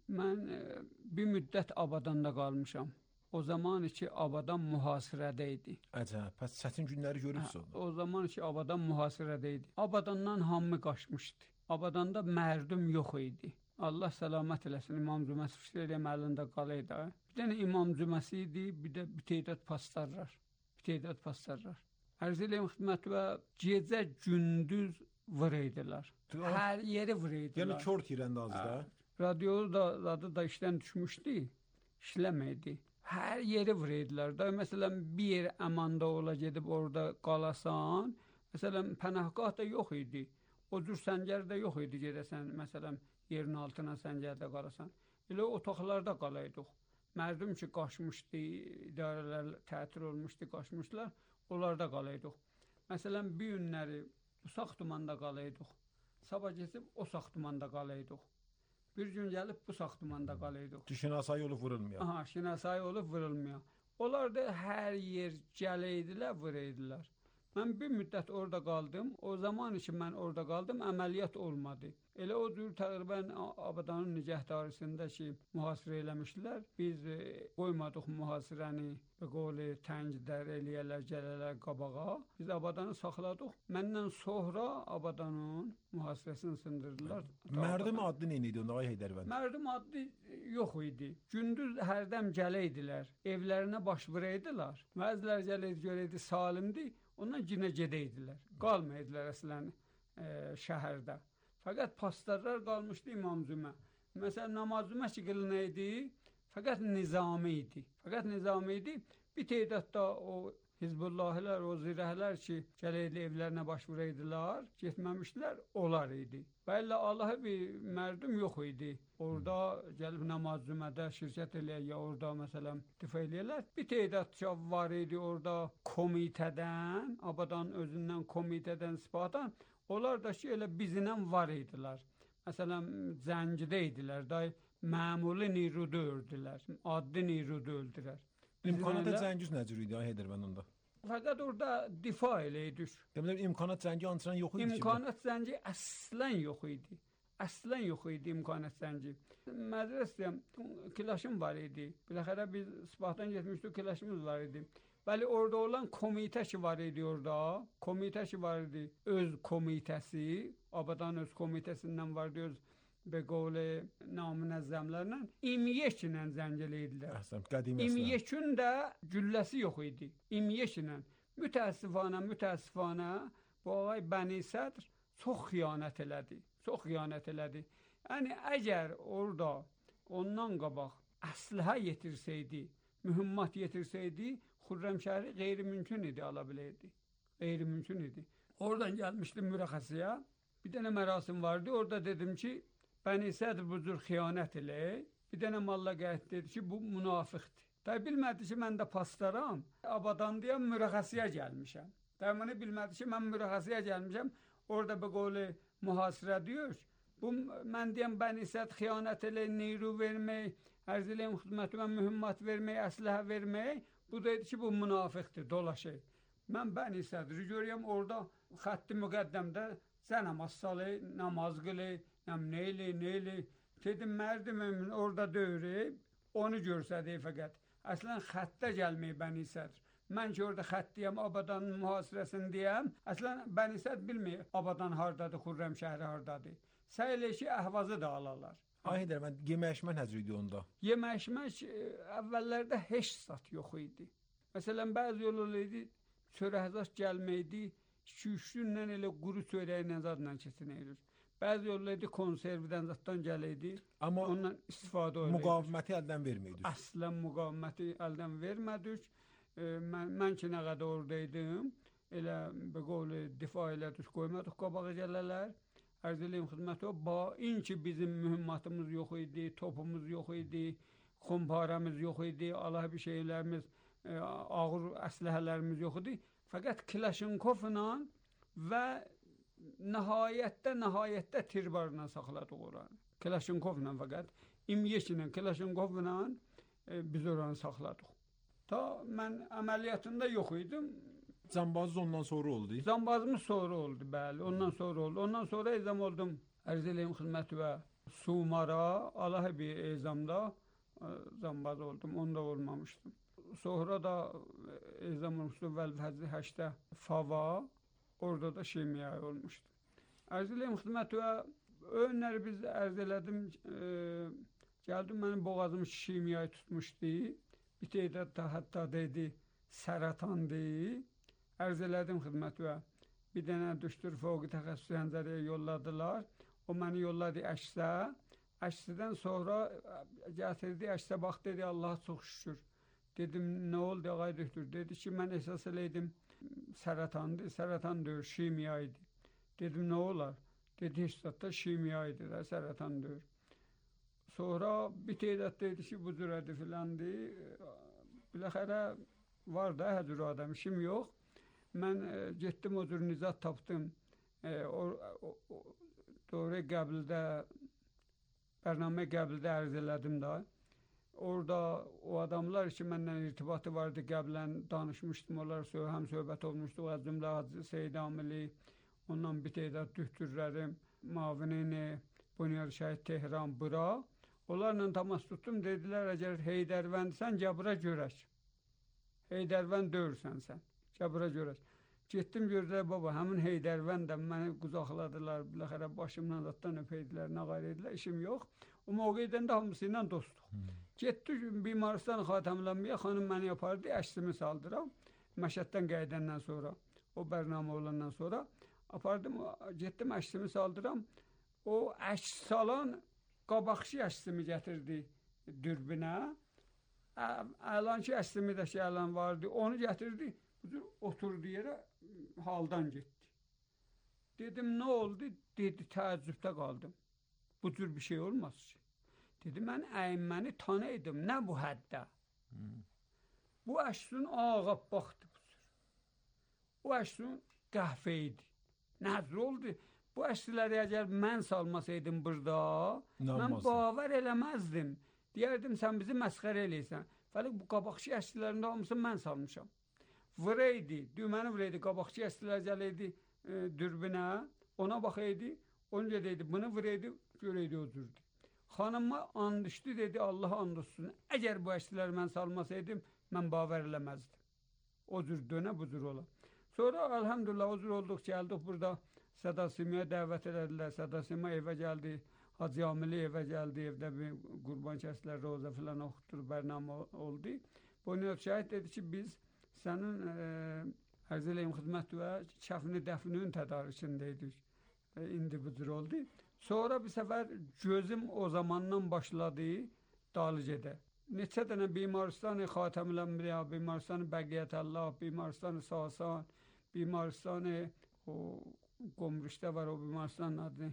Mən e, bir müddət Abadanda qalmışam. O zaman ki Abadan mühasirədə idi. Əcəb, pəs çətin günləri görürsün. O zaman ki Abadan mühasirədə idi. Abadandan hamı qaçmışdı. Abadanda mərdum yox idi. Allah səlamət eləsin, İmam Cüməsi Fişləriyə məlində qalaydı. Bir dənə İmam Cüməsi idi, bir də bir teydad pastarlar. Bir teydad pastarlar. Ərz eləyim xidməti və gecə gündüz vırıydılar. Hər yeri vırıydılar. Yəni kör tirəndə az da. Radioyu da, adı da işdən düşmüşdü, işləməydi. Hər yeri vuraydılar da. Məsələn, bir yer əmanda ola gedib orada qalasan, məsələn, pənahgah da yox idi. O cür səngər də yox idi gedəsən, məsələn, yerin altına səngərdə qalasan. Elə otaqlarda qalaydıq. Mərdum ki, qaçmışdı, idarələr tətil olmuşdu, qaçmışdılar, onlarda qalaydıq. Məsələn, bir günləri bu saxtumanda qalaydıq. Sabah geçib o saxtumanda qalaydıq. Bir gün gəlib bu saxtumanda qalaydıq. Şinasayı olub vurulmuyor. Aha, şinasayı olub vurulmuyor. Onlar da hər yer gələydilər, vuraydılar. Mən bir müddət orada qaldım. O zaman ki mən orada qaldım, əməliyyat olmadı. Elə o cür təqribən Abadanın nigəhdarısında ki, mühasirə eləmişdilər. Biz e, qoymadıq mühasirəni, və qoli təngidər, eləyələr, gələlər qabağa. Biz Abadanı saxladıq. Məndən sonra Abadanın mühasirəsini sındırdılar. Mərdum adlı nə idi onda, ay Heydərvənd? Mərdum adlı yox idi. Gündüz hərdəm gələydilər, evlərinə baş vuraydılar. Bəziləri gələydi, görəydi, salimdi. Ondan yenə gedəydilər. Qalmaydılar əslən e, şəhərdə. Fəqət pastarlar qalmışdı İmam Cümə. Məsələn, namaz cümə ki qılınaydı, fəqət nizami idi. Fəqət nizami idi. Bir teydadda o Hizbullahilər, o zirəhlər ki, gələydi evlərinə baş vuraydılar, getməmişdilər, onlar idi. Və elə Allah'a bir mərdum yox idi. Orada gəlib namaz cümədə şirkət eləyək, ya orada məsələn difa eləyərlər. Bir teydad şab var idi orada komitədən, Abadan özündən komitədən isbatan, onlar da ki, elə bizinən var idilər. Məsələn, zəncidə idilər, da məmuli nirudu öldülər, adlı nirudu öldülər. İmkanat zəngiz nə cür idi, ay Heydərvənd onda? Fəqət orada difa eləydik. Deməli, imkanat zəngi antren yox idi ki? İmkanat zəngi əslən yox idi. Əslən yox idi imkanat zəngi. Mədrəsdə kilaşım var idi. Biləxərə biz Sibahdan getmişdik, kilaşımız var idi. Bəli, orada olan komitə ki var idi orada. Komitə ki var idi. Öz komitəsi, Abadan öz komitəsindən vardı, öz be qovli namünəzzəmlərlə imyeklə zəngələydilər. Əhsən, qədim əsnə. İmyekün də gülləsi yox idi. İmyeklə. Mütəəssifanə, mütəəssifanə bu ağay Bəni Sədr çox xiyanət elədi. Çox xiyanət elədi. Yəni, əgər orada ondan qabaq əsləhə yetirsəydi, mühümmat yetirsəydi, Xürrəmşəhəri qeyri-mümkün idi, ala biləydi. Qeyri-mümkün idi. Oradan gəlmişdim mürəxəsiyə. Bir dənə mərasim vardı. Orada dedim ki, Bəni Sədr bu cür xiyanət eləyək. Bir dənə malla qəhət dedi ki, bu münafiqdir. Dəy bilmədi ki, mən də pastaram. Abadan deyəm, mürəxəsiyə gəlmişəm. Dəy bunu bilmədi ki, mən mürəxəsiyə gəlmişəm. Orada bir qoli mühasirə deyir. Bu, mən deyəm, Bəni Sədr xiyanət eləyək, neyru vermək, ərz eləyəm xidmətimə mühümmat vermək, əsləhə vermək. Bu dedi ki, bu münafiqdir, dolaşək. Mən Bəni Sədri görəyəm, orada xətti müqəddəmdə zənəmaz salı, namaz qılı, neyli, neyli. Dedim, mərdimin orada dövrəyib, onu görsədi fəqət. Əslən, xəttə gəlmək Bəni Sədr. Mən ki, orada xəttiyəm, Abadanın mühasirəsini deyəm, əslən, Bəni Sədr bilmir, Abadan hardadır, Xürrəmşəhəri hardadır. Səylə ki, əhvazı da alarlar. Ay Heydər, yemək-içmək necə idi onda? Yemək-içmək əvvəllərdə heç zat yox idi. Məsələn, bəzi yol idi, çörəkzat gəlməkdi, iki-üç gündən elə quru çörəklə zadla keçinəyir. Bəzi yol idi, konservdən zaddan gələydi, amma ondan istifadə oləydik. Müqaviməti əldən verməydik. Əslən müqaviməti əldən vermədik. E, mən, mən ki, nə qədər oradaydım, elə bir qovli difa elədik, qoymadıq qabağa gələlər. Ərz eləyim xidməti o, bain ki bizim mühümmatımız yox idi, topumuz yox idi, xumparəmiz yox idi, Allah bir şeylərimiz, e, ağır əsləhələrimiz yox idi. Fəqət Kilaşınkovla və nəhayətdə, nəhayətdə tirbarla saxladıq oranı. Kilaşınkovla fəqət, imyeklə, Kilaşınkovla e, biz oranı saxladıq. Ta mən əməliyyatında yox idim. Zambazı ondan sonra oldu. Zambazımız sonra oldu, bəli. Ondan sonra oldu. Ondan sonra ezam oldum. Ərz eləyim xidməti və Sumara, Allah bir ezamda zambaz oldum. Onda olmamıştım. Sonra da ezam olmuştu. Vəl-Fəzli həşdə Fava, orada da şimyaya olmuşdu. Ərz eləyim xidmət və önləri biz ərz elədim. E, gəldim, mənim boğazım şimyayı tutmuşdu. Bir teydə da hətta dedi, sərətandı. Ərz elədim xidmət və bir dənə düşdür fövqi təxəssüs həncəriyə yolladılar. O məni yolladı əşsə. Əşsədən sonra gətirdi, əşsə bax dedi, Allah çox şükür. Dedim, nə oldu ağay doktor? Dedi ki, mən əsas eləydim sərətandı, sərətan deyir, şimya idi. Dedim, nə olar? Dedi, heç zətdə şimya idi də, sərətan deyir. Sonra bir teydət dedi ki, bu cürədi filandı. Biləxərə var da, həcür adam, işim yox. Mən e, getdim, o cür nizat tapdım. E, o, o, o, doğru qəbildə, bərnamə qəbildə ərz elədim da. Orada o adamlar ki, məndən irtibatı vardı, qəbilən danışmışdım, onlar həm söhbət olmuşdu, o cümlə Hacı Seyid Amili, ondan bir teydat dühtürlərim, Mavinini, Bunyar Şəhid Tehran, bura. Onlarla təmas tutdum, dedilər, əgər Heydərvəndsən, gəbura görək. Heydərvənd döyürsən sən, gəbura görək. Getdim, gördülər, baba, həmin Heydərvəndəm, məni qucaqladılar, biləxərə başımdan zatdan öpeydilər, nə qayr edilər, işim yox. O mövqeydən də hamısı ilə dostluq. Hmm. Getdi, bimaristan xatəmlənməyə, xanım məni yapardı, əşsimi saldıram, Məşəddən qəydəndən sonra, o bərnamə olandan sonra, apardım, getdim, əşsimi saldıram, o əşs salan qabaqçı əşsimi gətirdi dürbünə, əlanki əşsimi də ki, əlan vardı, onu gətirdi, oturdu yerə, haldan getdi. Dedim, nə oldu? Dedi, təəccübdə qaldım. Bu cür bir şey olmaz ki. Dedi, mən əyimməni tanıydım, nə bu həddə? Hmm. Bu əşsun ağabbaqdı bu cür. Bu əşsun qəhvə idi. Nəzr oldu? Bu əşsləri əgər mən salmasaydım burada, mən bavar eləməzdim. Deyərdim, sən bizi məsxərə eləysən. Fəli bu qabaqçı əşslərində hamısı mən salmışam. Vıraydı, düyməni vıraydı, qabaqçı əşslər gələydi e, dürbünə, ona baxaydı, onu gedəydi, bunu vıraydı, görəydi o cürdür. Xanıma and düşdü, dedi, Allah and olsun. Əgər bu əşsləri mən salmasaydım, mən bavar eləməzdim. O cür dönə, bu cür ola. Sonra, elhamdülillah, o cür olduq, gəldik burada, Səda Simaya dəvət elədilər, Səda Sima evə gəldi, Hacı Amili evə gəldi, evdə bir qurban kəslər, roza filan oxutdur, bərnamə oldu. Bunyad Şəhid dedi ki, biz sənin e, ərz eləyim xidmət və kəfini dəfnün tədarikindəydik. E, indi bu cür oldu. Sonra bir səfər gözüm o zamandan başladı dalı gedə. Neçə dənə bimaristan-ı Xatəmül-Ənbiya, bimaristan-ı Bəqiyyət-Allah, bimaristan-ı Sasan, bimaristan-ı o Qomrişdə var o bimaristan adı.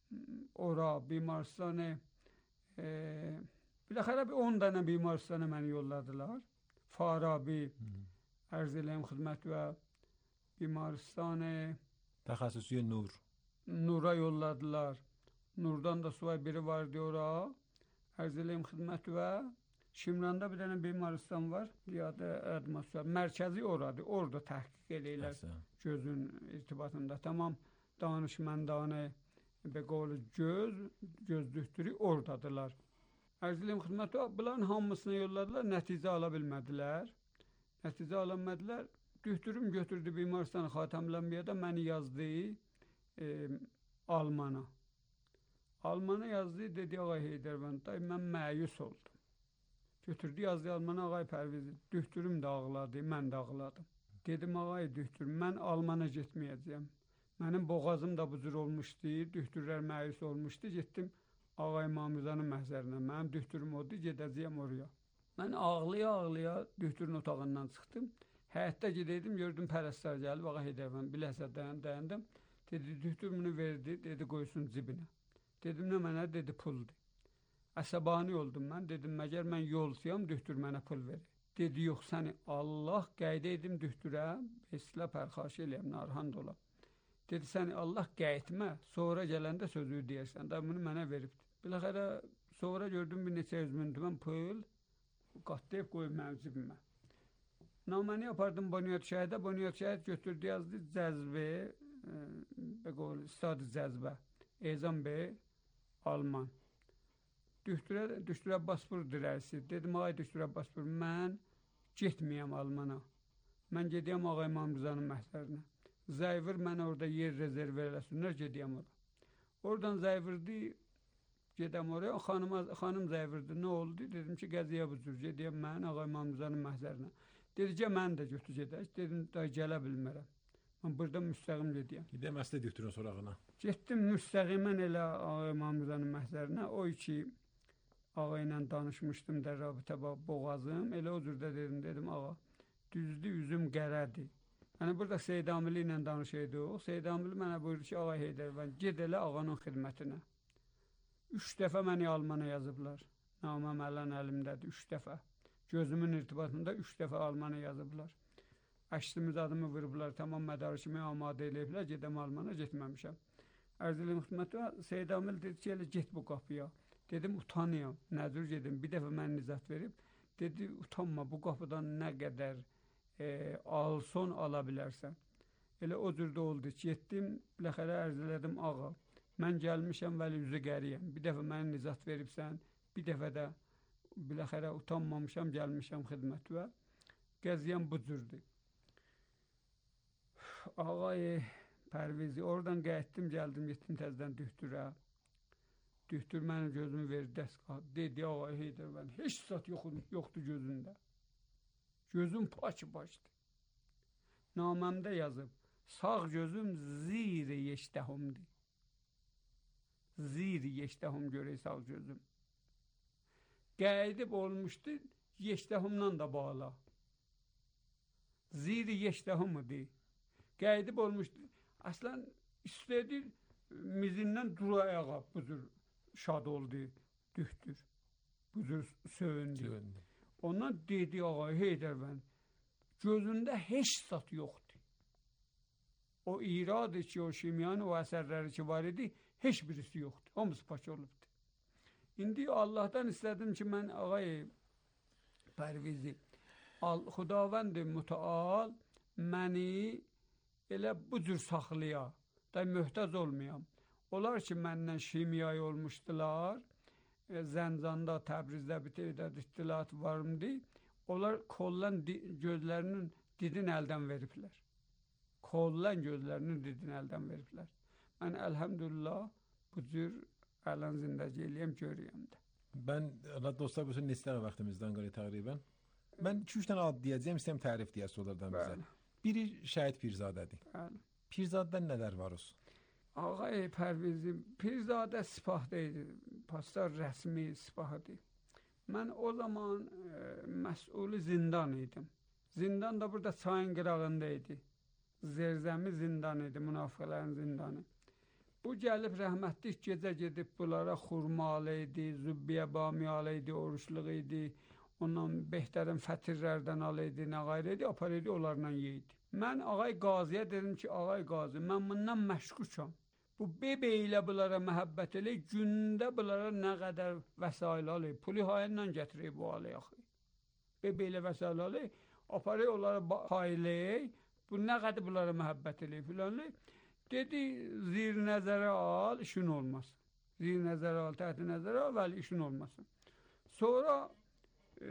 Ora, bimaristan-ı e, biləxərə bir on dənə bimaristan-ı məni yolladılar. Farabi, hmm. ərz eləyim xidmət və bimaristan-ı təxəssüsü Nur. Nura yolladılar. Nurdan da suvay biri vardı ora. Ərz eləyim xidmət və Şimranda bir dənə bimaristan var. Yada atmosfer. Mərkəzi oradır. Orada təhqiq eləyirlər gözün irtibatında. Tamam danışmandanə və qolu göz, gözdüktürü oradadırlar. Ərz eləyim xidmət və bunların hamısını yolladılar. Nəticə ala bilmədilər. Nəticə alınmədilər. Dühtürüm götürdü bimaristan Xatəmül-Ənbiyada məni yazdı e, Almana. Almana yazdı, dedi ağay Heydərvənd dayı, mən məyus oldum. Götürdü, yazdı Almana, ağay Pərvizi, dühtürüm də ağladı, mən də ağladım. Dedim, ağay dühtür, mən Almana getməyəcəyəm. Mənim boğazım da bu cür olmuşdu, dühtürlər məyus olmuşdu. Getdim ağay Mamuzanın məhzərinə, mənim dühtürüm oldu, gedəcəyəm oraya. Mən ağlaya-ağlaya dühtürün otağından çıxdım. Həyətdə gedəydim, gördüm pərəstlər gəlib, ağa Heydərvənd, biləsə dayandım. Dedi, dühtürümünü verdi, dedi, qoysun cibinə. Dedim, nə mənə? Dedi, puldur. Əsəbani oldum mən, dedim, məgər mən yolsuyam, dühtür mənə pul verir. Dedi, yox, səni Allah qayda edim dühtürə, eslə pərxaş eləyəm, narhand olam. Dedi, səni Allah qayıtmə, sonra gələndə sözü deyərsən, da bunu mənə veribdir. Biləxərə, sonra gördüm bir neçə yüz min tümən pul, qatlayıb qoyub mənim cibimə. Naməni yapardım Bunyad Şəhidə, Bunyad Şəhid götürdü, yazdı cəzbə, e, istad cəzbə, Ezan bəy, Alman. Düşdür, Düşdür Abbasbur dirəsi. Dedim, ay Düşdür Abbasbur, mən getməyəm Almana. Mən gedəyəm Ağa İmam Rızanın məhzərinə. Zayvır mənə orada yer rezerv eləsinlər, gedəyəm ora. Oradan Zayvırdı, gedəm oraya. Xanım, xanım Zayvırdı, nə oldu? Dedim ki, qəziyə bu cür, gedəyəm mən Ağa İmam Rızanın məhzərinə. Dedi ki, mən də götür gedək. Dedim, da gələ bilmərəm. Mən burada müstəqim gedəyəm. Gedəm əslə Düşdürün sorağına. Getdim müstəqimən elə Ağa İmam Rızanın məhzərinə. O iki ağa ilə danışmışdım da rabitə boğazım. Elə o cürdə dedim, dedim ağa, düzdür, üzüm qərədir. Yəni burada Seyid Amili ilə danışıyorduk. Seyid Amili mənə buyurdu ki, ağa Heydərvən, ged elə ağanın xidmətinə. Üç dəfə məni Almana yazıblar. Naməm ələn əlimdədir, üç dəfə. Gözümün irtibatında üç dəfə Almana yazıblar. Əşlimiz adımı vurublar, tamam mədarikimi amadə eləyiblər, gedəm Almana, getməmişəm. Ərzəli müxtümətə Seyid Amil dedi ki, elə get bu qapıya. Dedim, utanıyam, nəzür gedim, bir dəfə mən nizat verib. Dedi, utanma, bu qapıdan nə qədər e, alson ala bilərsən. Elə o cürdə oldu ki, getdim, biləxərə ərz elədim, ağa, mən gəlmişəm, vəli üzü qəriyəm. Bir dəfə mənə nizat veribsən, bir dəfə də biləxərə utanmamışam, gəlmişəm xidmətə. Gəziyəm bu cürdür. Ağay Pərvizi, oradan qayıtdım, gəldim, getdim təzdən Düşdürə. Düşdür mənim gözümü verdi, dəst qaldı. Dedi, ağa Heydərvən, heç zat yox, yoxdur gözündə. Gözüm paçı-paçdır. Naməmdə yazıb, sağ gözüm zir-i yeştəhumdur. Zir-i yeştəhum görək sağ gözüm. Qeydib olmuşdu, yeştəhumdan da bağla. Zir-i yeştəhumudur. Qeydib olmuşdu. Əslən, istədi mizindən duru ayağa bu cür şad oldu, Düşdür. Bu cür söyündü. söyündü. Ondan dedi, ağa Heydərvən, gözündə heç zat yoxdur. O iradı ki, o şimyanı, o əsərləri ki var idi, heç birisi yoxdur. Hamısı paç olubdur. İndi Allahdan istədim ki, mən ağay Pərvizi, Xudavənd-i Müteal məni elə bu cür saxlaya, da möhtac olmayam. Onlar ki, məndən şimyayı olmuşdular, e, Zəncanda, Təbrizdə bir tədad ittilat varımdı. Onlar kollan gözlərinin didin əldən veriblər. Kollan gözlərinin didin əldən veriblər. Mən əlhəmdülillah bu cür ələn zindəci eləyəm, görəyəm də. Ben, Allah dostlar, bu neçə dəqiqə vaxtımızdan qalır təqribən. Mən iki üç dənə ad deyəcəyəm, istəyəm tərif deyəsə onlardan bizə. Biri Şəhid Pirzadədir. Bəli. Pirzadədən nələr var olsun? Ağay Pərvizi, Pirzadə sipahda idi. Pastar rəsmi sipahıdır. Mən o zaman e, məsul zindan idim. Zindan da burada çayın qırağında idi. Zerzəmi zindan idi, münafiqələrin zindanı. Bu gəlib rəhmətlik gecə gedib bunlara xurmalı idi, zübbiyə bamiyalı idi, oruçluq idi. Ondan behtərin fətirlərdən alaydı, nə qayr idi, apar idi, onlarla yeydi. Mən ağay qaziyə dedim ki, ağay qazi, mən bundan məşkuşam. Bu bebe ilə bunlara məhəbbət elə, gündə bunlara nə qədər vəsail alır, puli hayından gətirir bu alı yaxı. Bebe ilə vəsail alır, aparır onlara paylayır, bu nə qədər bunlara məhəbbət elə filanlı. Dedi, zir nəzərə al, işin olmasın. Zir nəzərə al, təhti nəzərə al, vəli işin olmasın. Sonra e,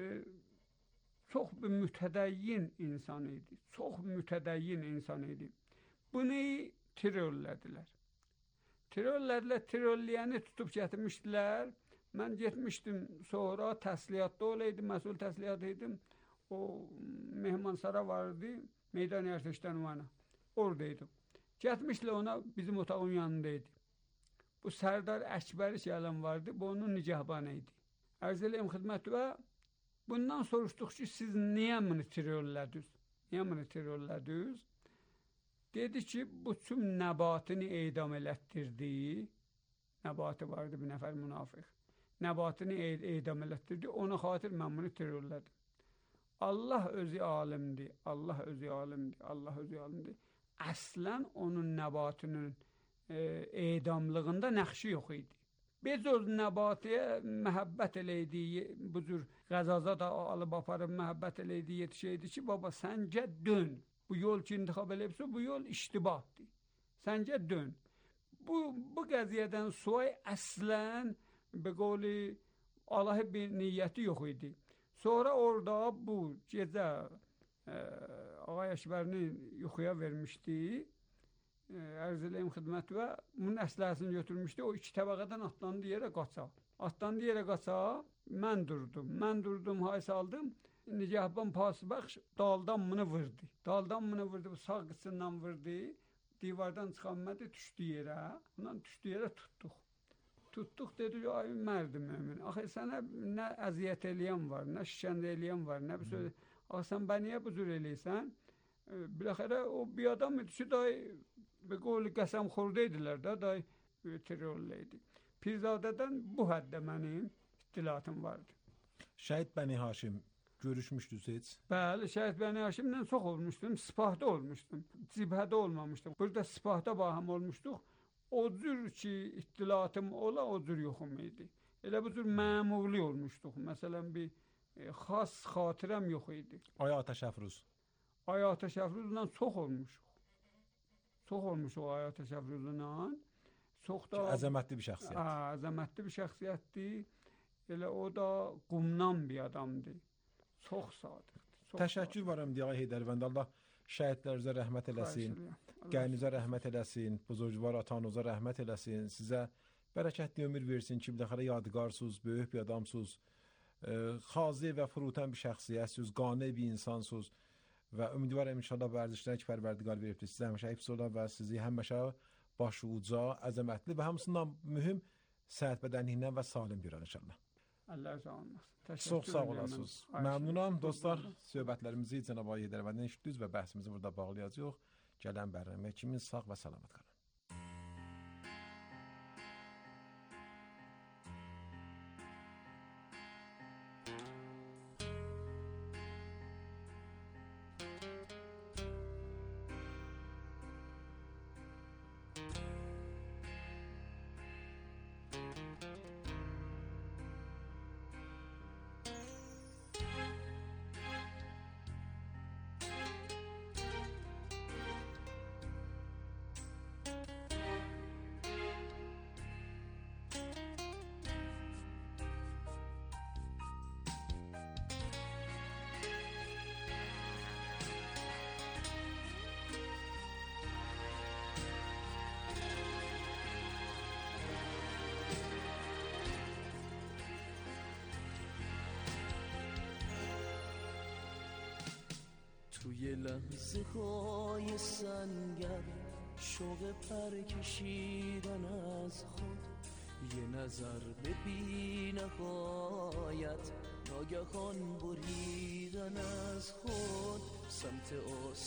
çox bir mütədəyyin insan idi. Çox mütədəyyin insan idi. Bunu tirollədilər. Tirollədilər, tirolləyəni tutub gətirmişdilər. Mən getmişdim sonra, təsliyyatda olaydım, məsul təsliyyat idim. O mehmansara vardı, meydan ərtəşdən vana. Oradaydım. Getmişlər ona, bizim otağın yanındaydı. Bu Sərdar Əkbəri gələn vardı, bu onun nicahbanı idi. Ərz eləyəm xidmət və bundan soruşduq ki, siz niyə bunu tirollədiniz? Niyə bunu tirollədiniz? Dedi ki, bu tüm nəbatını eydam elətdirdi. Nəbatı vardı bir nəfər münafiq. Nəbatını eydam elətdirdi, ona xatir mən bunu tirollədim. Allah özü alimdir, Allah özü alimdir, Allah özü alimdir. Əslən onun nəbatının e, eydamlığında nəxşi yox idi. Biz öz nəbatıya məhəbbət eləydi, bu cür qəzaza da alıb aparıb məhəbbət eləydi, yetişəydi ki, baba səncə dön. Bu yol ki, intixab eləyibsə, bu yol iştibahdır. Səncə dön. Bu, bu qəziyyədən suay əslən, be qoli Allah'a bir niyyəti yox idi. Sonra orada bu gecə e, Ağay Əşbərini yuxuya vermişdi. E, ərz eləyim xidmət və bunun əsləhəsini götürmüşdü. O iki təbəqədən atlandı yerə qaça. Atlandı yerə qaça, mən durdum. Mən durdum, hay saldım. Nigahban Pasbəxş daldan bunu vurdu. Daldan bunu vurdu, sağ qıçından vurdu. Divardan çıxanmədi, düşdü yerə. Ondan düşdü yerə tutduq. Tutduq, dedi, ay mərdi mümin. Axı, sənə nə əziyyət eləyən var, nə şişəndə eləyən var, nə bir söz. Axı, sən bə niyə bu cür eləysən? E, biləxərə, o bir adam idi ki, day, bir qovlu qəsəm xorda idilər də, day, terörlü idi. Pirzadədən bu həddə mənim ittilatım vardı. Şəhid Bəni Haşim görüşmüşdünüz heç? Bəli, Şəhid Bəni Haşimlə çox olmuşdum, Sipahda olmuşdum, Cibhədə olmamışdım. Burada Sipahda baham olmuşduq. O cür ki, ittilatım ola, o cür yoxum idi. Elə bu cür məmurli olmuşduq. Məsələn, bir e, xas xatirəm yox idi. Aya Təşəffürüz. Aya Təşəffürüzlə çox olmuşuq. Çox olmuşuq Aya Təşəffürüzlə. Çox da... Əzəmətli bir şəxsiyyət. Hə, əzəmətli bir şəxsiyyətdir. Elə o da qumdan bir adamdır. Çox sadiqdir. Təşəkkür varam deyə Heydərvənd. Allah şəhidlərinizə rəhmət eləsin. Qənizə rəhmət eləsin, buzurcuvar atanıza rəhmət eləsin, sizə bərəkətli ömür versin ki, biləxərə yadigarsınız, böyük bir adamsınız, e, xazi və furutən bir şəxsiyyətsiniz, qane bir insansınız və ümidvarım inşallah vərzişlərə ki, pərverdigar veribdir. Sizə həmişə hifz ola və sizi həmişə başı uca, əzəmətli və hamısından mühüm səhət bədənliyindən və salim bir an inşallah. Allah sağ olmasın. Çox sağ olasınız. Məmnunam dostlar. Söhbətlərimizi Cənab Ağay Heydərvəndən eşitdiniz və bəhsimizi burada bağlayacağıq. Gələn bərnamə ikimiz sağ və salamat qalın. توی لحظه های سنگر شوق پر کشیدن از خود یه نظر به بی نهایت ناگهان بریدن از خود سمت